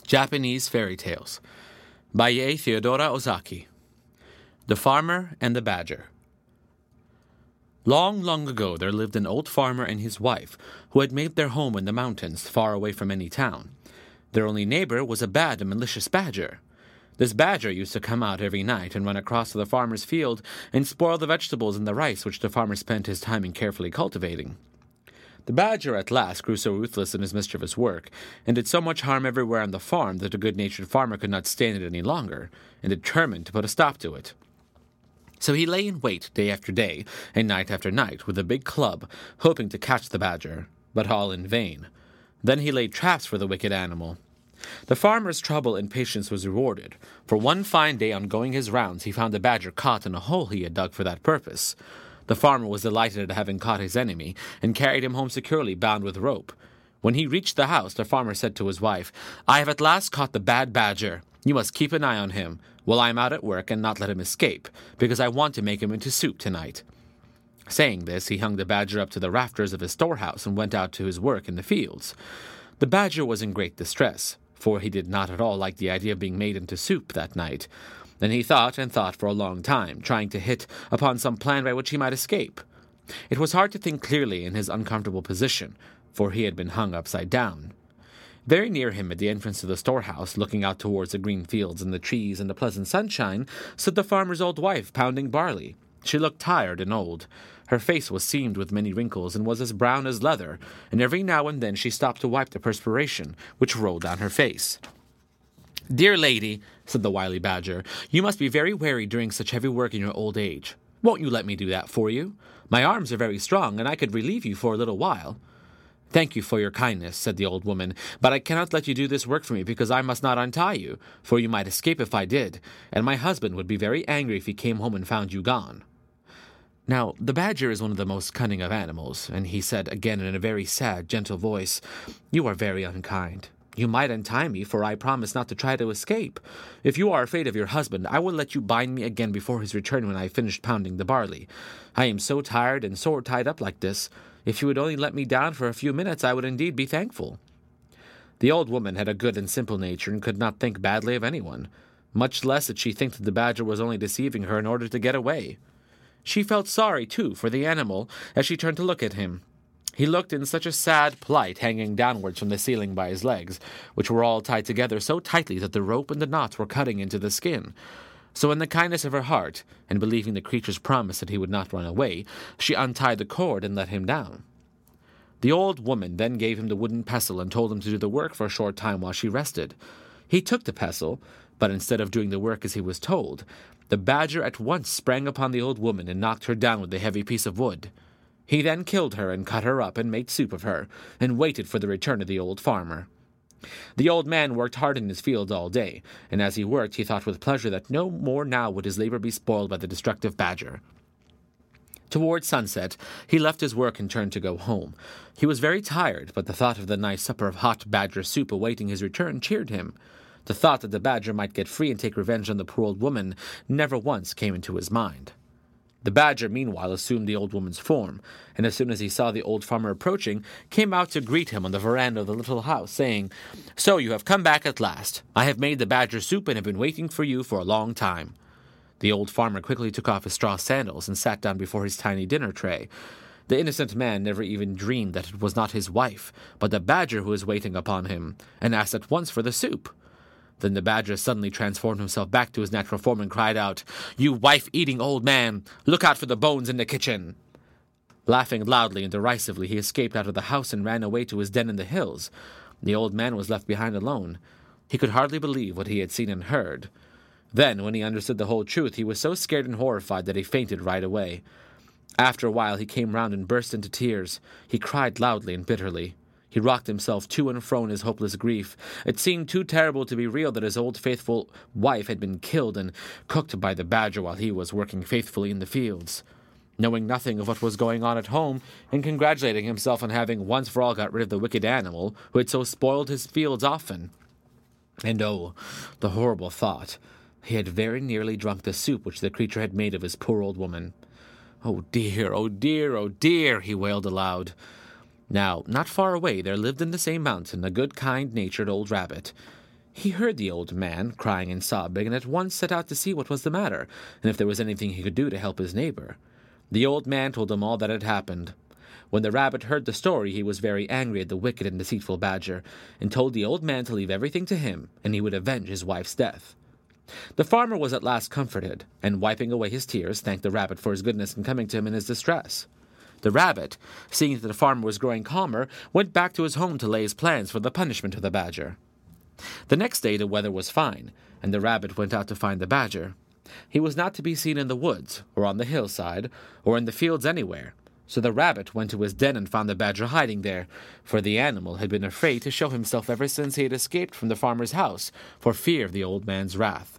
Japanese Fairy Tales by Yae Theodora Ozaki. The Farmer and the Badger. Long, long ago there lived an old farmer and his wife who had made their home in the mountains far away from any town. Their only neighbor was a bad and malicious badger. This badger used to come out every night and run across to the farmer's field and spoil the vegetables and the rice which the farmer spent his time in carefully cultivating. The badger at last grew so ruthless in his mischievous work, and did so much harm everywhere on the farm that the good-natured farmer could not stand it any longer, and determined to put a stop to it. So he lay in wait day after day, and night after night, with a big club, hoping to catch the badger, but all in vain. Then he laid traps for the wicked animal. The farmer's trouble and patience was rewarded, for one fine day on going his rounds he found the badger caught in a hole he had dug for that purpose. The farmer was delighted at having caught his enemy, and carried him home securely bound with rope. When he reached the house, the farmer said to his wife, "I have at last caught the bad badger. You must keep an eye on him, while I am out at work, and not let him escape, because I want to make him into soup tonight." Saying this, he hung the badger up to the rafters of his storehouse, and went out to his work in the fields. The badger was in great distress, for he did not at all like the idea of being made into soup that night. Then he thought and thought for a long time, trying to hit upon some plan by which he might escape. It was hard to think clearly in his uncomfortable position, for he had been hung upside down. Very near him at the entrance to the storehouse, looking out towards the green fields and the trees and the pleasant sunshine, stood the farmer's old wife pounding barley. She looked tired and old. Her face was seamed with many wrinkles and was as brown as leather, and every now and then she stopped to wipe the perspiration which rolled down her face. "Dear lady," said the wily badger, "you must be very weary doing such heavy work in your old age. Won't you let me do that for you? My arms are very strong, and I could relieve you for a little while." "Thank you for your kindness," said the old woman, "but I cannot let you do this work for me, because I must not untie you, for you might escape if I did, and my husband would be very angry if he came home and found you gone." Now, the badger is one of the most cunning of animals, and he said again in a very sad, gentle voice, "You are very unkind. You might untie me, for I promise not to try to escape. If you are afraid of your husband, I will let you bind me again before his return when I have finished pounding the barley. I am so tired and sore tied up like this. If you would only let me down for a few minutes, I would indeed be thankful." The old woman had a good and simple nature, and could not think badly of anyone. Much less did she think that the badger was only deceiving her in order to get away. She felt sorry, too, for the animal, as she turned to look at him. He looked in such a sad plight, hanging downwards from the ceiling by his legs, which were all tied together so tightly that the rope and the knots were cutting into the skin. So in the kindness of her heart, and believing the creature's promise that he would not run away, she untied the cord and let him down. The old woman then gave him the wooden pestle and told him to do the work for a short time while she rested. He took the pestle, but instead of doing the work as he was told, the badger at once sprang upon the old woman and knocked her down with the heavy piece of wood. He then killed her and cut her up and made soup of her, and waited for the return of the old farmer. The old man worked hard in his fields all day, and as he worked he thought with pleasure that no more now would his labor be spoiled by the destructive badger. Toward sunset he left his work and turned to go home. He was very tired, but the thought of the nice supper of hot badger soup awaiting his return cheered him. The thought that the badger might get free and take revenge on the poor old woman never once came into his mind. The badger, meanwhile, assumed the old woman's form, and as soon as he saw the old farmer approaching, came out to greet him on the veranda of the little house, saying, "So you have come back at last. I have made the badger soup and have been waiting for you for a long time." The old farmer quickly took off his straw sandals and sat down before his tiny dinner tray. The innocent man never even dreamed that it was not his wife, but the badger who was waiting upon him, and asked at once for the soup. Then the badger suddenly transformed himself back to his natural form and cried out, "You wife-eating old man, look out for the bones in the kitchen!" Laughing loudly and derisively, he escaped out of the house and ran away to his den in the hills. The old man was left behind alone. He could hardly believe what he had seen and heard. Then, when he understood the whole truth, he was so scared and horrified that he fainted right away. After a while he came round and burst into tears. He cried loudly and bitterly. He rocked himself to and fro in his hopeless grief. It seemed too terrible to be real that his old faithful wife had been killed and cooked by the badger while he was working faithfully in the fields. Knowing nothing of what was going on at home, and congratulating himself on having once for all got rid of the wicked animal who had so spoiled his fields often. And oh, the horrible thought! He had very nearly drunk the soup which the creature had made of his poor old woman. "Oh dear, oh dear, oh dear," he wailed aloud. Now, not far away there lived in the same mountain a good, kind-natured old rabbit. He heard the old man crying and sobbing, and at once set out to see what was the matter, and if there was anything he could do to help his neighbor. The old man told him all that had happened. When the rabbit heard the story, he was very angry at the wicked and deceitful badger, and told the old man to leave everything to him, and he would avenge his wife's death. The farmer was at last comforted, and wiping away his tears, thanked the rabbit for his goodness in coming to him in his distress. The rabbit, seeing that the farmer was growing calmer, went back to his home to lay his plans for the punishment of the badger. The next day the weather was fine, and the rabbit went out to find the badger. He was not to be seen in the woods, or on the hillside, or in the fields anywhere. So the rabbit went to his den and found the badger hiding there, for the animal had been afraid to show himself ever since he had escaped from the farmer's house, for fear of the old man's wrath.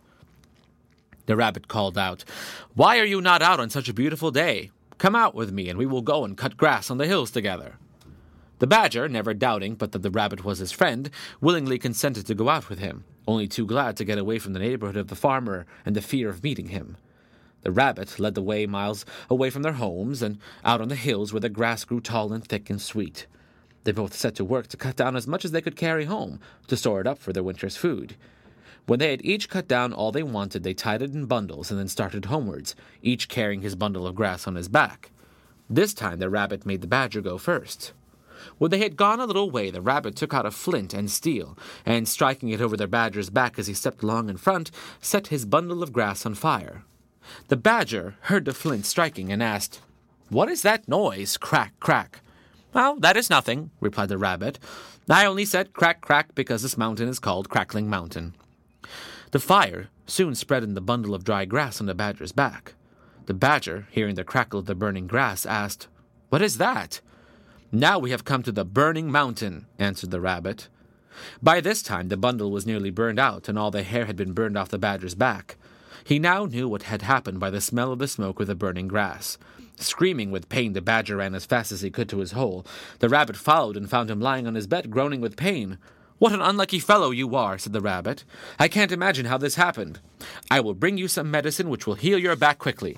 The rabbit called out, "Why are you not out on such a beautiful day? Come out with me, and we will go and cut grass on the hills together." The badger, never doubting but that the rabbit was his friend, willingly consented to go out with him, only too glad to get away from the neighborhood of the farmer and the fear of meeting him. The rabbit led the way miles away from their homes and out on the hills where the grass grew tall and thick and sweet. They both set to work to cut down as much as they could carry home, to store it up for their winter's food. When they had each cut down all they wanted, they tied it in bundles and then started homewards, each carrying his bundle of grass on his back. This time the rabbit made the badger go first. When they had gone a little way, the rabbit took out a flint and steel, and striking it over the badger's back as he stepped along in front, set his bundle of grass on fire. The badger heard the flint striking and asked, "What is that noise? Crack, crack." "Well, that is nothing," replied the rabbit. "I only said crack, crack because this mountain is called Crackling Mountain." The fire soon spread in the bundle of dry grass on the badger's back. The badger, hearing the crackle of the burning grass, asked, "What is that?" "Now we have come to the burning mountain," answered the rabbit. By this time the bundle was nearly burned out, and all the hair had been burned off the badger's back. He now knew what had happened by the smell of the smoke of the burning grass. Screaming with pain, the badger ran as fast as he could to his hole. The rabbit followed and found him lying on his bed, groaning with pain. "What an unlucky fellow you are," said the rabbit. "I can't imagine how this happened. I will bring you some medicine which will heal your back quickly."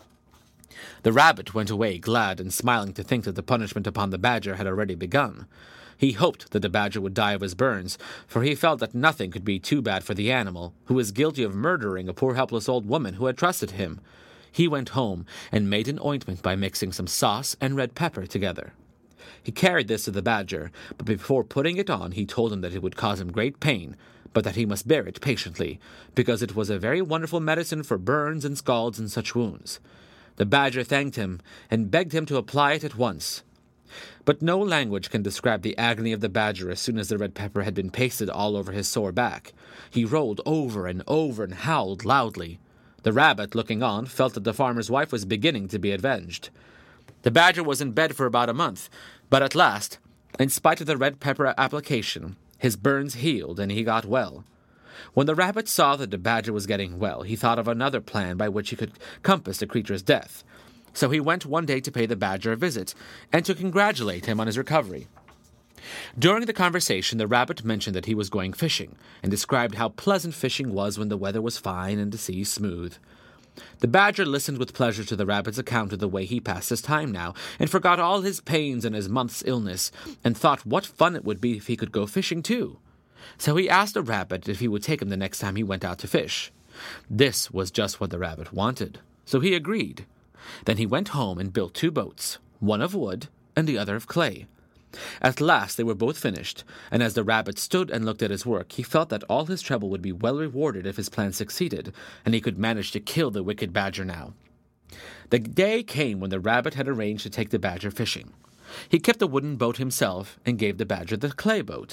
The rabbit went away, glad and smiling to think that the punishment upon the badger had already begun. He hoped that the badger would die of his burns, for he felt that nothing could be too bad for the animal, who was guilty of murdering a poor helpless old woman who had trusted him. He went home and made an ointment by mixing some sauce and red pepper together. He carried this to the badger, but before putting it on he told him that it would cause him great pain, but that he must bear it patiently, because it was a very wonderful medicine for burns and scalds and such wounds. The badger thanked him and begged him to apply it at once. But no language can describe the agony of the badger as soon as the red pepper had been pasted all over his sore back. He rolled over and howled loudly. The rabbit, looking on, felt that the farmer's wife was beginning to be avenged. The badger was in bed for about a month, but at last, in spite of the red pepper application, his burns healed and he got well. When the rabbit saw that the badger was getting well, he thought of another plan by which he could compass the creature's death. So he went one day to pay the badger a visit, and to congratulate him on his recovery. During the conversation, the rabbit mentioned that he was going fishing, and described how pleasant fishing was when the weather was fine and the sea smooth. The badger listened with pleasure to the rabbit's account of the way he passed his time now, and forgot all his pains and his month's illness, and thought what fun it would be if he could go fishing too. So he asked the rabbit if he would take him the next time he went out to fish. This was just what the rabbit wanted, so he agreed. Then he went home and built 2 boats, one of wood and the other of clay. At last they were both finished, and as the rabbit stood and looked at his work, he felt that all his trouble would be well rewarded if his plan succeeded, and he could manage to kill the wicked badger now. The day came when the rabbit had arranged to take the badger fishing. He kept the wooden boat himself and gave the badger the clay boat.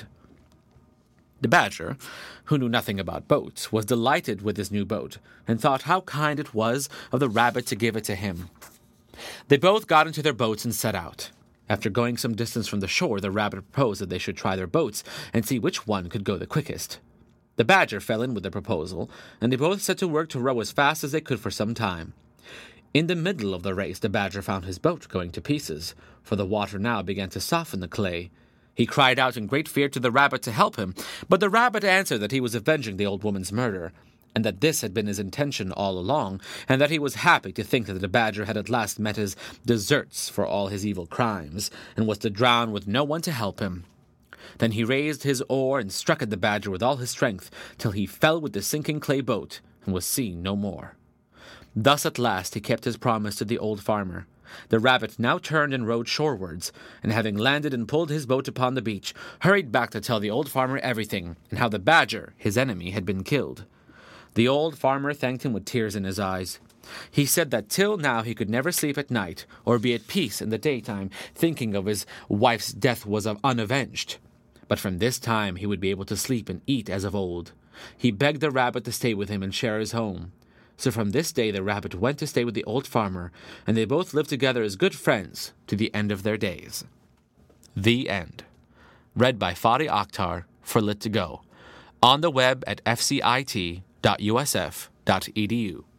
The badger, who knew nothing about boats, was delighted with his new boat, and thought how kind it was of the rabbit to give it to him. They both got into their boats and set out. After going some distance from the shore, the rabbit proposed that they should try their boats and see which one could go the quickest. The badger fell in with the proposal, and they both set to work to row as fast as they could for some time. In the middle of the race, the badger found his boat going to pieces, for the water now began to soften the clay. He cried out in great fear to the rabbit to help him, but the rabbit answered that he was avenging the old woman's murder, and that this had been his intention all along, and that he was happy to think that the badger had at last met his deserts for all his evil crimes, and was to drown with no one to help him. Then he raised his oar and struck at the badger with all his strength, till he fell with the sinking clay boat and was seen no more. Thus at last he kept his promise to the old farmer. The rabbit now turned and rowed shorewards, and having landed and pulled his boat upon the beach, hurried back to tell the old farmer everything, and how the badger, his enemy, had been killed. The old farmer thanked him with tears in his eyes. He said that till now he could never sleep at night, or be at peace in the daytime, thinking of his wife's death was unavenged. But from this time he would be able to sleep and eat as of old. He begged the rabbit to stay with him and share his home. So from this day the rabbit went to stay with the old farmer, and they both lived together as good friends to the end of their days. The End. Read by Fadi Akhtar for Lit2Go. On the web at fcit.usf.edu.